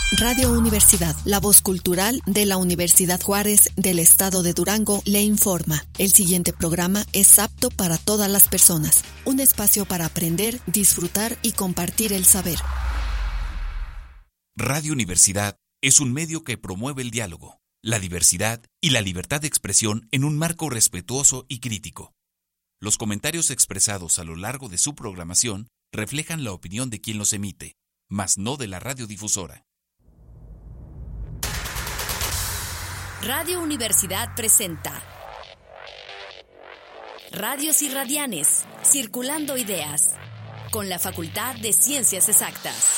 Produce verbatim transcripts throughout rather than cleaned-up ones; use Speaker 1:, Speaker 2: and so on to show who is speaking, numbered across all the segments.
Speaker 1: Radio Universidad, la voz cultural de la Universidad Juárez del Estado de Durango, le informa. El siguiente programa es apto para todas las personas. Un espacio para aprender, disfrutar y compartir el saber.
Speaker 2: Radio Universidad es un medio que promueve el diálogo, la diversidad y la libertad de expresión en un marco respetuoso y crítico. Los comentarios expresados a lo largo de su programación reflejan la opinión de quien los emite, mas no de la radiodifusora.
Speaker 1: Radio Universidad presenta Radios y Radianes, circulando ideas, con la Facultad de Ciencias Exactas.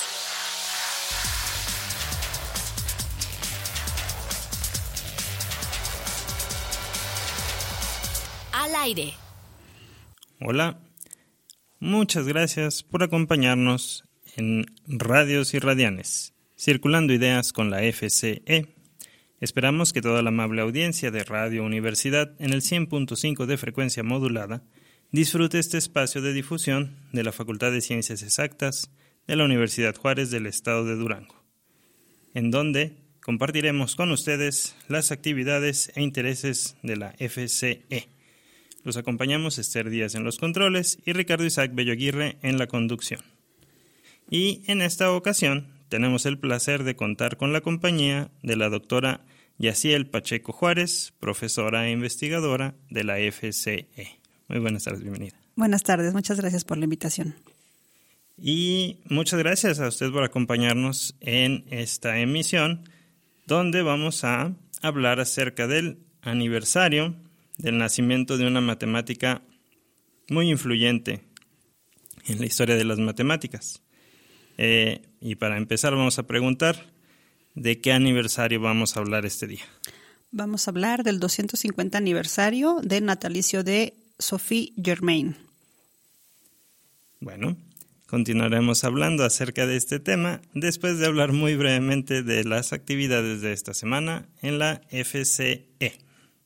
Speaker 1: Al aire.
Speaker 3: Hola, muchas gracias por acompañarnos en Radios y Radianes, circulando ideas con la F C E. Esperamos que toda la amable audiencia de Radio Universidad en el cien punto cinco de frecuencia modulada disfrute este espacio de difusión de la Facultad de Ciencias Exactas de la Universidad Juárez del Estado de Durango, en donde compartiremos con ustedes las actividades e intereses de la F C E. Los acompañamos Esther Díaz en los controles y Ricardo Isaac Bello Aguirre en la conducción. Y en esta ocasión tenemos el placer de contar con la compañía de la doctora Yaciel Pacheco Juárez, profesora e investigadora de la F C E. Muy buenas tardes, bienvenida.
Speaker 4: Buenas tardes, muchas gracias por la invitación.
Speaker 3: Y muchas gracias a usted por acompañarnos en esta emisión, donde vamos a hablar acerca del aniversario del nacimiento de una matemática muy influyente en la historia de las matemáticas. Eh, y para empezar vamos a preguntar ¿de qué aniversario vamos a hablar este día?
Speaker 4: Vamos a hablar del doscientos cincuenta aniversario del natalicio de Sophie Germain.
Speaker 3: Bueno, continuaremos hablando acerca de este tema después de hablar muy brevemente de las actividades de esta semana en la F C E.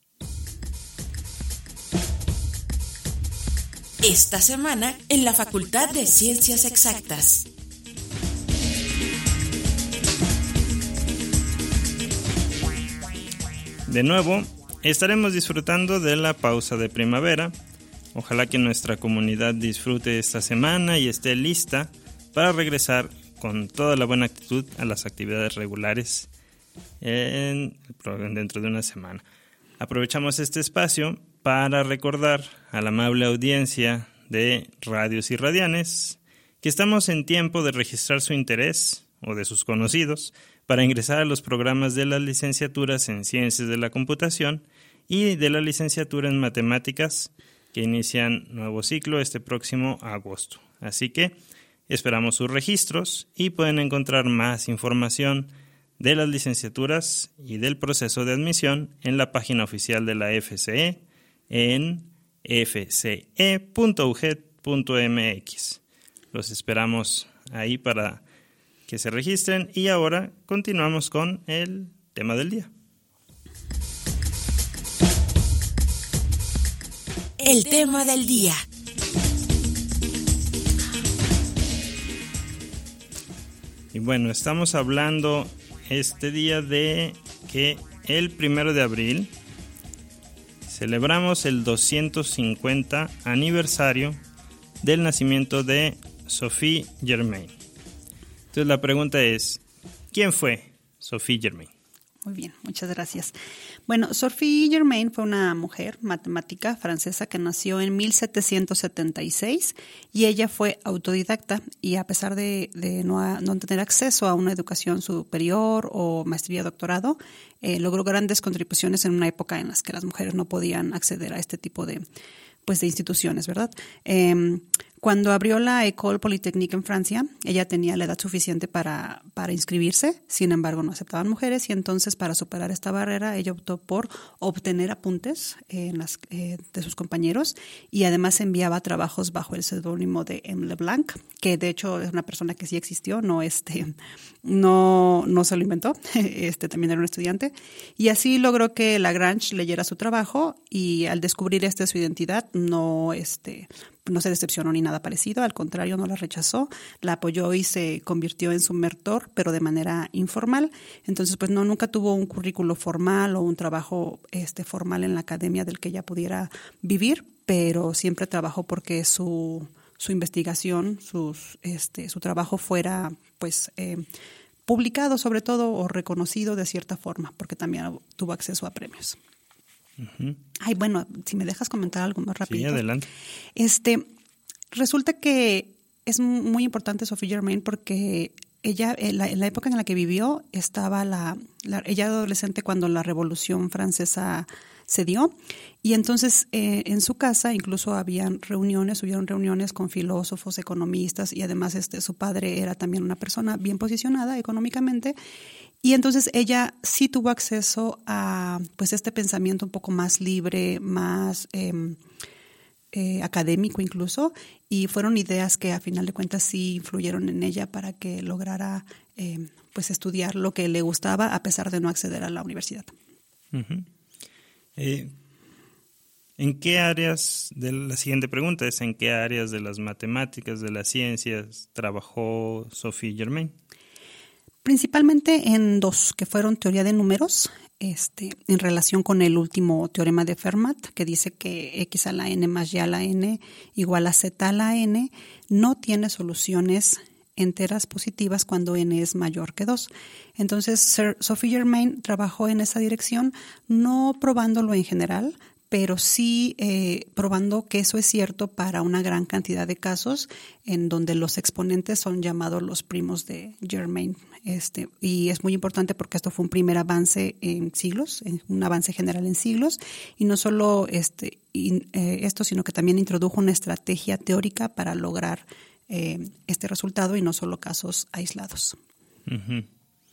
Speaker 1: Esta semana en la Facultad de Ciencias Exactas.
Speaker 3: De nuevo, estaremos disfrutando de la pausa de primavera. Ojalá que nuestra comunidad disfrute esta semana y esté lista para regresar con toda la buena actitud a las actividades regulares en, dentro de una semana. Aprovechamos este espacio para recordar a la amable audiencia de Radios y Radianes que estamos en tiempo de registrar su interés o de sus conocidos para ingresar a los programas de las licenciaturas en Ciencias de la Computación y de la licenciatura en Matemáticas que inician nuevo ciclo este próximo agosto. Así que esperamos sus registros y pueden encontrar más información de las licenciaturas y del proceso de admisión en la página oficial de la F C E en f c e punto u g e d punto m x. Los esperamos ahí para que se registren y ahora continuamos con el tema del día.
Speaker 1: El tema del día.
Speaker 3: Y bueno, estamos hablando este día de que el primero de abril celebramos el doscientos cincuenta aniversario del nacimiento de Sophie Germain. Entonces la pregunta es, ¿quién fue Sophie Germain?
Speaker 4: Muy bien, muchas gracias. Bueno, Sophie Germain fue una mujer matemática francesa que nació en mil setecientos setenta y seis y ella fue autodidacta y a pesar de, de no, no tener acceso a una educación superior o maestría, doctorado, eh, logró grandes contribuciones en una época en la que las mujeres no podían acceder a este tipo de, pues, de instituciones, ¿verdad? Eh, Cuando abrió la École Polytechnique en Francia, ella tenía la edad suficiente para, para inscribirse, sin embargo no aceptaban mujeres y entonces para superar esta barrera ella optó por obtener apuntes en las, eh, de sus compañeros y además enviaba trabajos bajo el seudónimo de M. Leblanc, que de hecho es una persona que sí existió, no, este, no, no se lo inventó, este, también era un estudiante, y así logró que Lagrange leyera su trabajo y al descubrir este su identidad no... este no se decepcionó ni nada parecido, al contrario, no la rechazó, la apoyó y se convirtió en su mentor, pero de manera informal. Entonces, pues no, nunca tuvo un currículo formal o un trabajo este, formal en la academia del que ella pudiera vivir, pero siempre trabajó porque su, su investigación, sus, este, su trabajo fuera, pues, eh, publicado sobre todo o reconocido de cierta forma, porque también tuvo acceso a premios. Uh-huh. Ay, bueno, si me dejas comentar algo más rápido.
Speaker 3: Sí, adelante.
Speaker 4: Este, resulta que es muy importante Sophie Germain porque ella, en la, en la época en la que vivió, estaba la, la ella adolescente cuando la Revolución Francesa se dio, y entonces eh, en su casa incluso habían reuniones, hubieron reuniones con filósofos, economistas, y además este, su padre era también una persona bien posicionada económicamente. Y entonces ella sí tuvo acceso a pues este pensamiento un poco más libre, más eh, eh, académico incluso, y fueron ideas que a final de cuentas sí influyeron en ella para que lograra eh, pues estudiar lo que le gustaba a pesar de no acceder a la universidad.
Speaker 3: Uh-huh. Eh, ¿En qué áreas, de la siguiente pregunta es, ¿en qué áreas de las matemáticas, de las ciencias trabajó Sophie Germain?
Speaker 4: Principalmente en dos, que fueron teoría de números, este, en relación con el último teorema de Fermat, que dice que X a la N más Y a la N igual a Z a la N no tiene soluciones enteras positivas cuando N es mayor que dos. Entonces, Sir Sophie Germain trabajó en esa dirección, no probándolo en general, pero sí eh, probando que eso es cierto para una gran cantidad de casos en donde los exponentes son llamados los primos de Germain. Este, y es muy importante porque esto fue un primer avance en siglos, un avance general en siglos, y no solo este, y, eh, esto, sino que también introdujo una estrategia teórica para lograr eh, este resultado y no solo casos aislados.
Speaker 3: Uh-huh.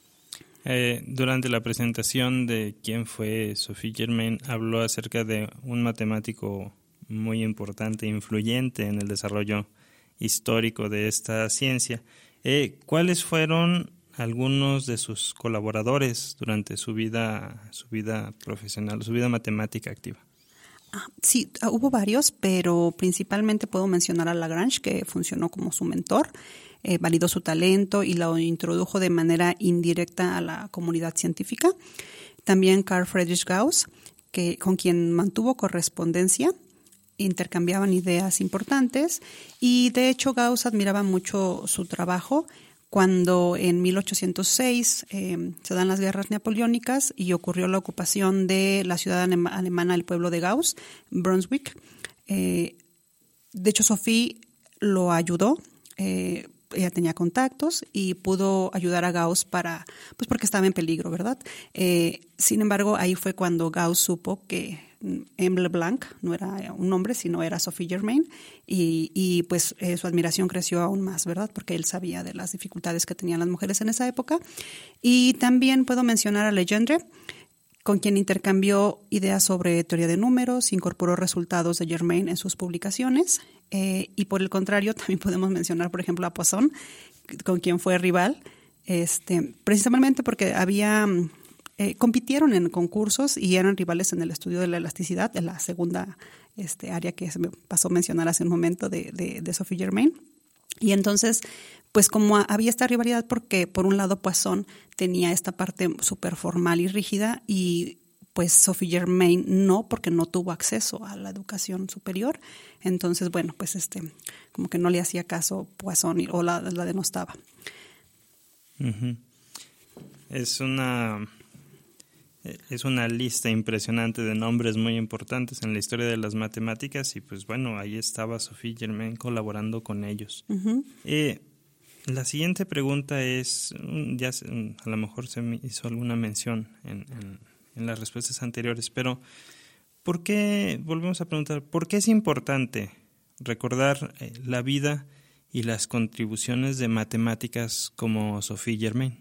Speaker 3: Eh, durante la presentación de quién fue Sophie Germain, habló acerca de un matemático muy importante e influyente en el desarrollo histórico de esta ciencia. Eh, ¿Cuáles fueron algunos de sus colaboradores durante su vida, su vida profesional, su vida matemática activa?
Speaker 4: Ah, sí, hubo varios, pero principalmente puedo mencionar a Lagrange, que funcionó como su mentor. Eh, validó su talento y lo introdujo de manera indirecta a la comunidad científica. También Carl Friedrich Gauss, que, con quien mantuvo correspondencia, intercambiaban ideas importantes, y de hecho Gauss admiraba mucho su trabajo. Cuando en mil ochocientos seis eh, se dan las guerras napoleónicas y ocurrió la ocupación de la ciudad alemana del pueblo de Gauss, Brunswick, eh, de hecho Sophie lo ayudó. Eh, ella tenía contactos y pudo ayudar a Gauss para, pues porque estaba en peligro, ¿verdad? Eh, sin embargo, ahí fue cuando Gauss supo que M. Leblanc no era un hombre, sino era Sophie Germain, y, y pues eh, su admiración creció aún más, ¿verdad? Porque él sabía de las dificultades que tenían las mujeres en esa época. Y también puedo mencionar a Legendre, con quien intercambió ideas sobre teoría de números, incorporó resultados de Germain en sus publicaciones, eh, y por el contrario también podemos mencionar, por ejemplo, a Poisson, con quien fue rival, este, precisamente porque había eh, compitieron en concursos y eran rivales en el estudio de la elasticidad, de la segunda este, área que se me pasó a mencionar hace un momento de, de, de Sophie Germain. Y entonces, pues como había esta rivalidad, porque por un lado Poisson tenía esta parte súper formal y rígida, y pues Sophie Germain no, porque no tuvo acceso a la educación superior. Entonces, bueno, pues este como que no le hacía caso Poisson o la, la denostaba.
Speaker 3: Uh-huh. Es una es una lista impresionante de nombres muy importantes en la historia de las matemáticas, y pues bueno, ahí estaba Sophie Germain colaborando con ellos. Uh-huh. Eh, la siguiente pregunta es, ya a lo mejor se me hizo alguna mención en, en, en las respuestas anteriores, pero ¿por qué, volvemos a preguntar, por qué es importante recordar eh, la vida y las contribuciones de matemáticas como Sophie Germain?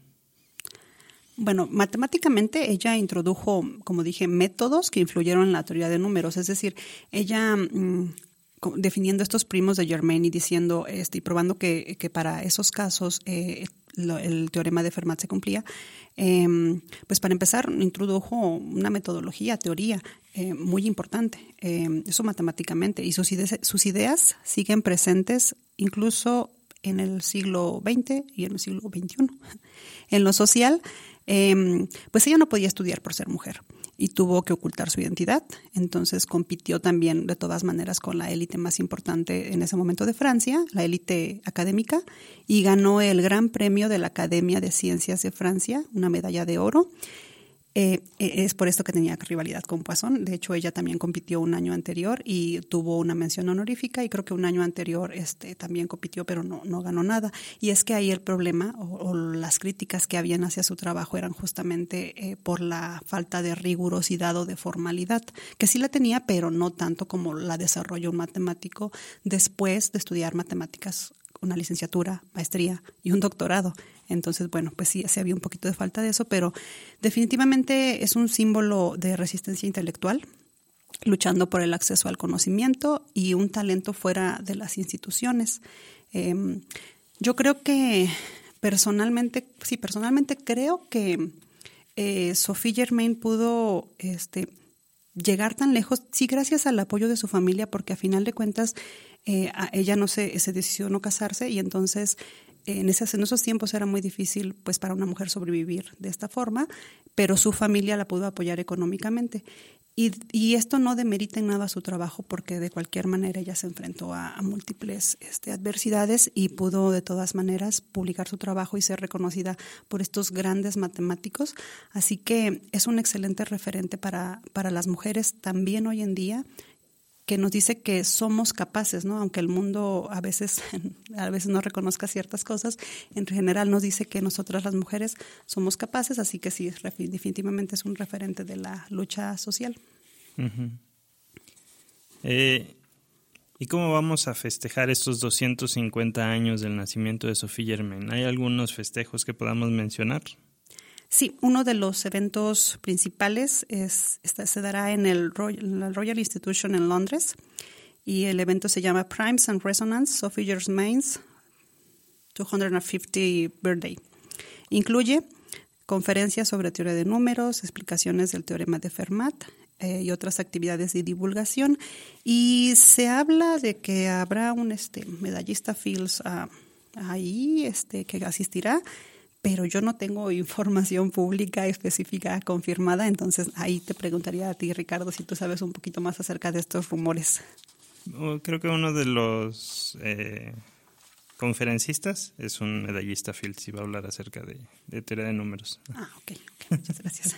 Speaker 4: Bueno, matemáticamente ella introdujo, como dije, métodos que influyeron en la teoría de números. Es decir, ella mmm, definiendo estos primos de Germain y diciendo este, y probando que, que para esos casos eh, lo, el teorema de Fermat se cumplía. Eh, pues para empezar, introdujo una metodología, teoría eh, muy importante, eh, eso matemáticamente, y sus ideas, sus ideas siguen presentes incluso en el siglo veinte y en el siglo veintiuno. En lo social, eh, pues ella no podía estudiar por ser mujer y tuvo que ocultar su identidad. Entonces compitió también de todas maneras con la élite más importante en ese momento de Francia, la élite académica, y ganó el Gran Premio de la Academia de Ciencias de Francia, una medalla de oro. Eh, es por esto que tenía rivalidad con Poisson. De hecho, ella también compitió un año anterior y tuvo una mención honorífica, y creo que un año anterior este, también compitió, pero no, no ganó nada. Y es que ahí el problema o, o las críticas que habían hacia su trabajo eran justamente eh, por la falta de rigurosidad o de formalidad, que sí la tenía, pero no tanto como la desarrolló un matemático después de estudiar matemáticas, una licenciatura, maestría y un doctorado. Entonces, bueno, pues sí, sí había un poquito de falta de eso, pero definitivamente es un símbolo de resistencia intelectual, luchando por el acceso al conocimiento y un talento fuera de las instituciones. Eh, yo creo que personalmente, sí, personalmente creo que eh, Sophie Germain pudo este, llegar tan lejos, sí, gracias al apoyo de su familia, porque a final de cuentas eh, a ella no se, se decidió no casarse, y entonces En, esas, en esos tiempos era muy difícil pues para una mujer sobrevivir de esta forma, pero su familia la pudo apoyar económicamente. Y, y esto no demerita en nada su trabajo, porque de cualquier manera ella se enfrentó a, a múltiples este, adversidades y pudo de todas maneras publicar su trabajo y ser reconocida por estos grandes matemáticos. Así que es un excelente referente para, para las mujeres también hoy en día, que nos dice que somos capaces, ¿no? Aunque el mundo a veces, a veces no reconozca ciertas cosas, en general nos dice que nosotras las mujeres somos capaces, así que sí, definitivamente es un referente de la lucha social.
Speaker 3: Uh-huh. Eh, ¿Y cómo vamos a festejar estos doscientos cincuenta años del nacimiento de Sophie Germain? ¿Hay algunos festejos que podamos mencionar?
Speaker 4: Sí, uno de los eventos principales es, esta, se dará en el Royal, la Royal Institution en Londres, y el evento se llama Primes and Resonance, Sophie Germain's doscientos cincuenta Birthday. Incluye conferencias sobre teoría de números, explicaciones del teorema de Fermat eh, y otras actividades de divulgación, y se habla de que habrá un este, medallista Fields uh, ahí este, que asistirá, pero yo no tengo información pública específica confirmada, entonces ahí te preguntaría a ti, Ricardo, si tú sabes un poquito más acerca de estos rumores.
Speaker 3: Creo que uno de los eh, conferencistas es un medallista Fields y va a hablar acerca de, de teoría de números.
Speaker 4: Ah, ok, okay, muchas gracias.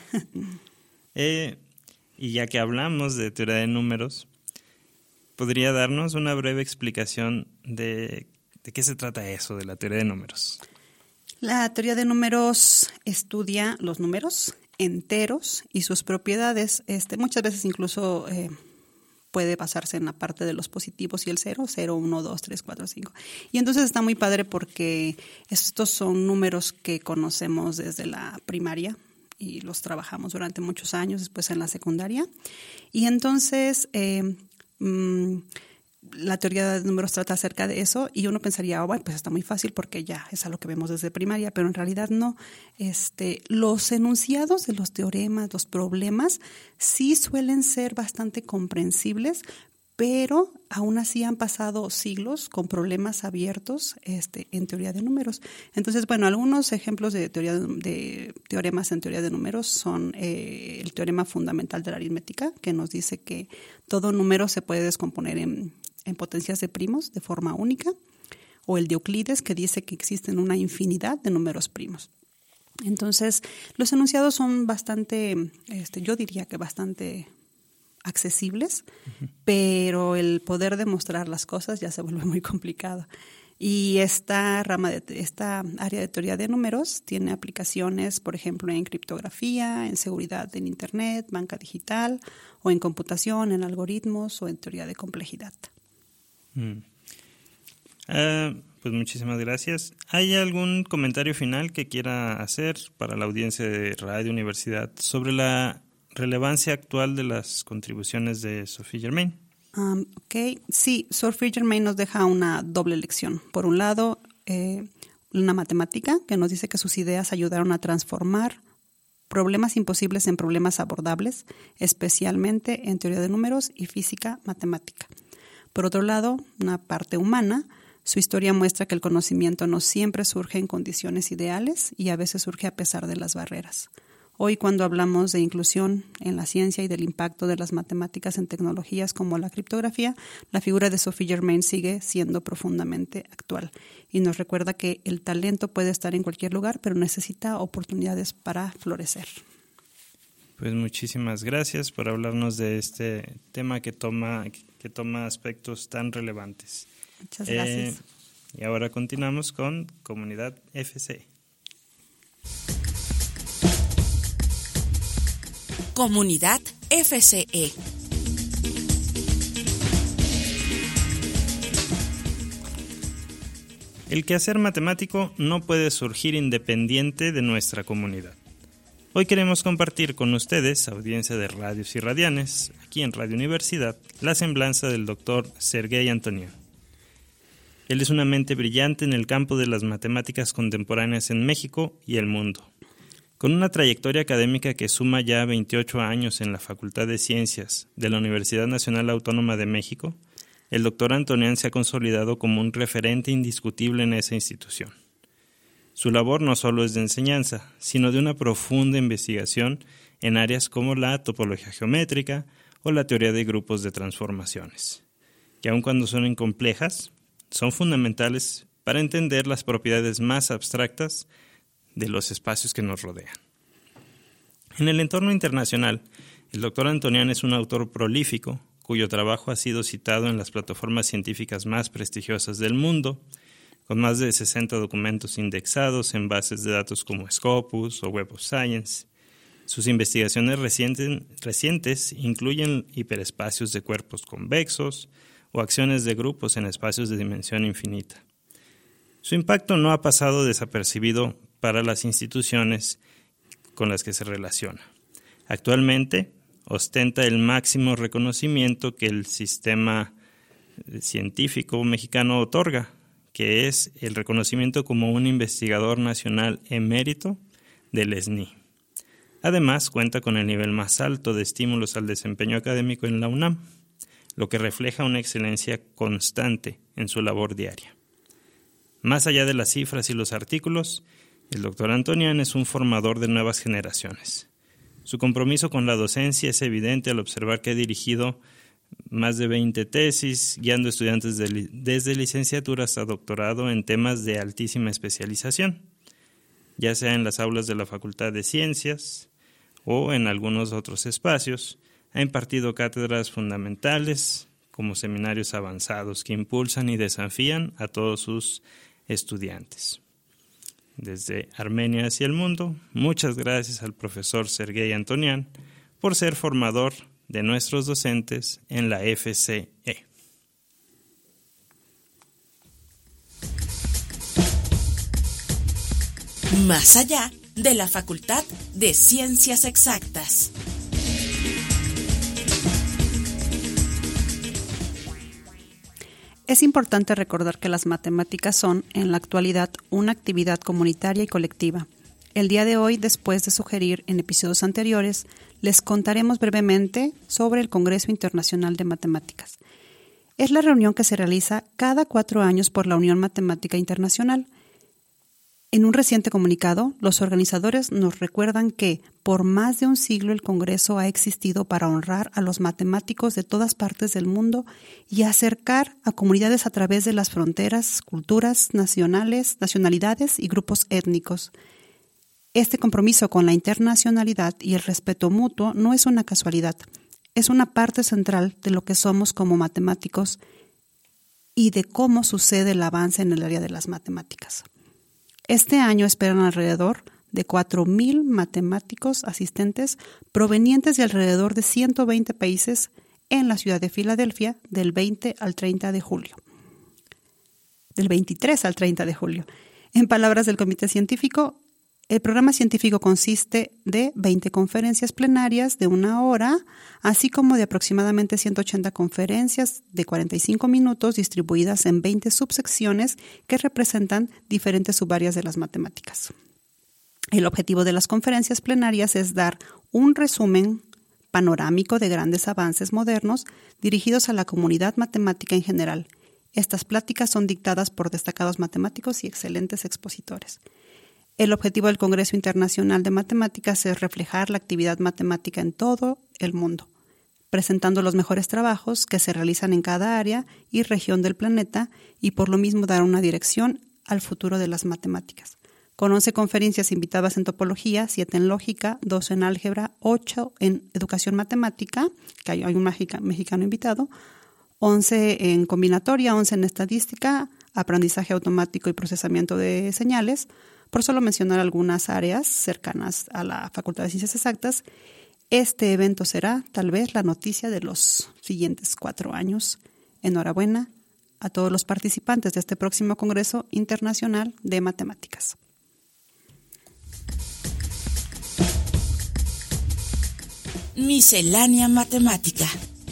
Speaker 3: eh, y ya que hablamos de teoría de números, ¿podría darnos una breve explicación de, de qué se trata eso de la teoría de números?
Speaker 4: La teoría de números estudia los números enteros y sus propiedades. Este, muchas veces incluso eh, puede basarse en la parte de los positivos y el cero, cero, uno, dos, tres, cuatro, cinco. Y entonces está muy padre porque estos son números que conocemos desde la primaria y los trabajamos durante muchos años, después en la secundaria. Y entonces Eh, mmm, la teoría de números trata acerca de eso, y uno pensaría, oh, bueno, pues está muy fácil porque ya es algo que vemos desde primaria, pero en realidad no. Este, los enunciados de los teoremas, los problemas, sí suelen ser bastante comprensibles, pero aún así han pasado siglos con problemas abiertos este, en teoría de números. Entonces, bueno, algunos ejemplos de, teoría de, de teoremas en teoría de números son eh, el teorema fundamental de la aritmética, que nos dice que todo número se puede descomponer en en potencias de primos de forma única, o el de Euclides, que dice que existen una infinidad de números primos. Entonces, los enunciados son bastante, este, yo diría que bastante accesibles, uh-huh. pero el poder demostrar las cosas ya se vuelve muy complicado. Y esta rama de esta área de teoría de números tiene aplicaciones, por ejemplo, en criptografía, en seguridad en Internet, banca digital, o en computación, en algoritmos o en teoría de complejidad.
Speaker 3: Mm. Uh, pues muchísimas gracias. ¿Hay algún comentario final que quiera hacer para la audiencia de Radio Universidad sobre la relevancia actual de las contribuciones de Sophie Germain?
Speaker 4: Um, ok, sí, Sophie Germain nos deja una doble lección. Por un lado, eh, una matemática que nos dice que sus ideas ayudaron a transformar problemas imposibles en problemas abordables, especialmente en teoría de números y física matemática. Por otro lado, una parte humana, su historia muestra que el conocimiento no siempre surge en condiciones ideales y a veces surge a pesar de las barreras. Hoy, cuando hablamos de inclusión en la ciencia y del impacto de las matemáticas en tecnologías como la criptografía, la figura de Sophie Germain sigue siendo profundamente actual y nos recuerda que el talento puede estar en cualquier lugar, pero necesita oportunidades para florecer.
Speaker 3: Pues muchísimas gracias por hablarnos de este tema que toma, que toma aspectos tan relevantes.
Speaker 4: Muchas gracias.
Speaker 3: Eh, y ahora continuamos con Comunidad F C E.
Speaker 5: Comunidad F C E.
Speaker 3: El quehacer matemático no puede surgir independiente de nuestra comunidad. Hoy queremos compartir con ustedes, audiencia de Radios y Radianes, aquí en Radio Universidad, la semblanza del doctor Sergei Antonian. Él es una mente brillante en el campo de las matemáticas contemporáneas en México y el mundo. Con una trayectoria académica que suma ya veintiocho años en la Facultad de Ciencias de la Universidad Nacional Autónoma de México, el doctor Antonian se ha consolidado como un referente indiscutible en esa institución. Su labor no solo es de enseñanza, sino de una profunda investigación en áreas como la topología geométrica o la teoría de grupos de transformaciones, que aun cuando son incomplejas, son fundamentales para entender las propiedades más abstractas de los espacios que nos rodean. En el entorno internacional, el doctor Antonian es un autor prolífico, cuyo trabajo ha sido citado en las plataformas científicas más prestigiosas del mundo, con más de sesenta documentos indexados en bases de datos como Scopus o Web of Science. Sus investigaciones recientes, recientes incluyen hiperespacios de cuerpos convexos o acciones de grupos en espacios de dimensión infinita. Su impacto no ha pasado desapercibido para las instituciones con las que se relaciona. Actualmente ostenta el máximo reconocimiento que el sistema científico mexicano otorga, que es el reconocimiento como un investigador nacional emérito del S N I. Además, cuenta con el nivel más alto de estímulos al desempeño académico en la UNAM, lo que refleja una excelencia constante en su labor diaria. Más allá de las cifras y los artículos, el doctor Antonian es un formador de nuevas generaciones. Su compromiso con la docencia es evidente al observar que ha dirigido más de veinte tesis, guiando estudiantes de li- desde licenciatura hasta doctorado en temas de altísima especialización, ya sea en las aulas de la Facultad de Ciencias o en algunos otros espacios. Ha impartido cátedras fundamentales como seminarios avanzados que impulsan y desafían a todos sus estudiantes. Desde Armenia hacia el mundo, muchas gracias al profesor Sergei Antonian por ser formador de nuestros docentes en la F C E.
Speaker 5: Más allá de la Facultad de Ciencias Exactas.
Speaker 4: Es importante recordar que las matemáticas son, en la actualidad, una actividad comunitaria y colectiva. El día de hoy, después de sugerir en episodios anteriores, les contaremos brevemente sobre el Congreso Internacional de Matemáticas. Es la reunión que se realiza cada cuatro años por la Unión Matemática Internacional. En un reciente comunicado, los organizadores nos recuerdan que por más de un siglo el Congreso ha existido para honrar a los matemáticos de todas partes del mundo y acercar a comunidades a través de las fronteras, culturas nacionales, nacionalidades y grupos étnicos. Este compromiso con la internacionalidad y el respeto mutuo no es una casualidad, es una parte central de lo que somos como matemáticos y de cómo sucede el avance en el área de las matemáticas. Este año esperan alrededor de cuatro mil matemáticos asistentes provenientes de alrededor de ciento veinte países en la ciudad de Filadelfia del veinte al treinta de julio. Del veintitrés al treinta de julio. En palabras del comité científico, El programa científico consiste de veinte conferencias plenarias de una hora, así como de aproximadamente ciento ochenta conferencias de cuarenta y cinco minutos distribuidas en veinte subsecciones que representan diferentes subáreas de las matemáticas. El objetivo de las conferencias plenarias es dar un resumen panorámico de grandes avances modernos dirigidos a la comunidad matemática en general. Estas pláticas son dictadas por destacados matemáticos y excelentes expositores. El objetivo del Congreso Internacional de Matemáticas es reflejar la actividad matemática en todo el mundo, presentando los mejores trabajos que se realizan en cada área y región del planeta y por lo mismo dar una dirección al futuro de las matemáticas. Con once conferencias invitadas en topología, siete en lógica, dos en álgebra, ocho en educación matemática, que hay un mexicano invitado, once en combinatoria, once en estadística, aprendizaje automático y procesamiento de señales, por solo mencionar algunas áreas cercanas a la Facultad de Ciencias Exactas. Este evento será tal vez la noticia de los siguientes cuatro años. Enhorabuena a todos los participantes de este próximo Congreso Internacional de Matemáticas.
Speaker 5: Miscelánea matemática.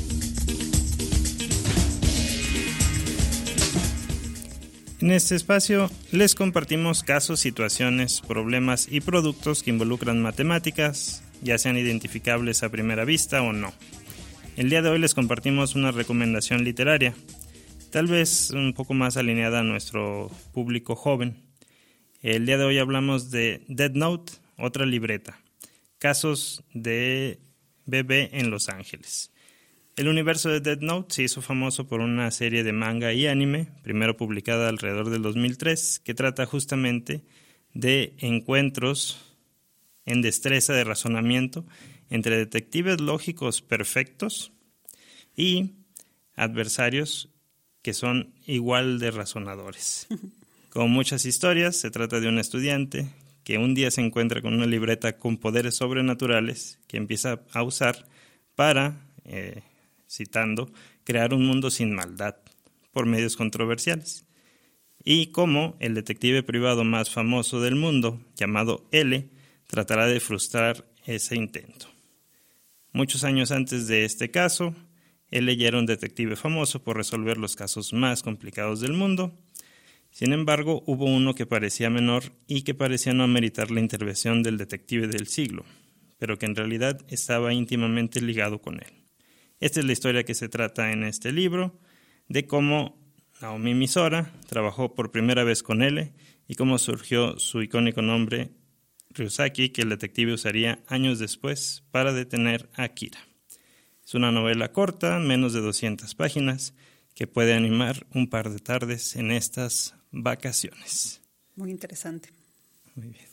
Speaker 3: En este espacio les compartimos casos, situaciones, problemas y productos que involucran matemáticas, ya sean identificables a primera vista o no. El día de hoy les compartimos una recomendación literaria, tal vez un poco más alineada a nuestro público joven. El día de hoy hablamos de Death Note, otra libreta, casos de bebé en Los Ángeles. El universo de Death Note se hizo famoso por una serie de manga y anime, primero publicada alrededor del dos mil tres, que trata justamente de encuentros en destreza de razonamiento entre detectives lógicos perfectos y adversarios que son igual de razonadores. Como muchas historias, se trata de un estudiante que un día se encuentra con una libreta con poderes sobrenaturales que empieza a usar para... Eh, citando, crear un mundo sin maldad por medios controversiales. Y como el detective privado más famoso del mundo, llamado L, tratará de frustrar ese intento. Muchos años antes de este caso, L ya era un detective famoso por resolver los casos más complicados del mundo. Sin embargo, hubo uno que parecía menor y que parecía no ameritar la intervención del detective del siglo, pero que en realidad estaba íntimamente ligado con él. Esta es la historia que se trata en este libro, de cómo Naomi Misora trabajó por primera vez con L y cómo surgió su icónico nombre Ryusaki, que el detective usaría años después para detener a Kira. Es una novela corta, menos de doscientas páginas, que puede animar un par de tardes en estas vacaciones.
Speaker 4: Muy interesante.
Speaker 3: Muy bien.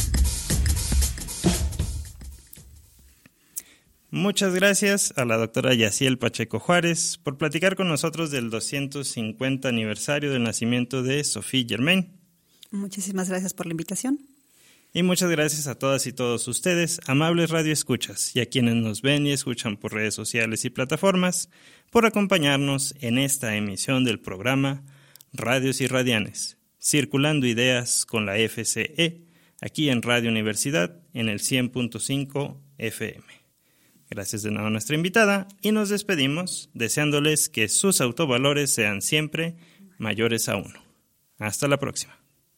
Speaker 3: Muchas gracias a la doctora Yaciel Pacheco Juárez por platicar con nosotros del doscientos cincuenta aniversario del nacimiento de Sophie Germain.
Speaker 4: Muchísimas gracias por la invitación.
Speaker 3: Y muchas gracias a todas y todos ustedes, amables radioescuchas, y a quienes nos ven y escuchan por redes sociales y plataformas, por acompañarnos en esta emisión del programa Radios y Radianes, circulando ideas con la F C E, aquí en Radio Universidad, en el cien punto cinco F M. Gracias de nuevo a nuestra invitada y nos despedimos deseándoles que sus autovalores sean siempre mayores a uno. Hasta la próxima.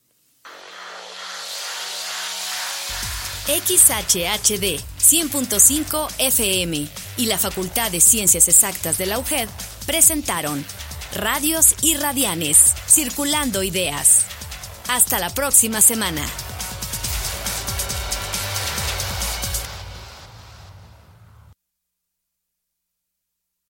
Speaker 6: X H H D cien punto cinco F M y la Facultad de Ciencias Exactas de la U G E D presentaron Radios y Radianes, circulando ideas. Hasta la próxima semana.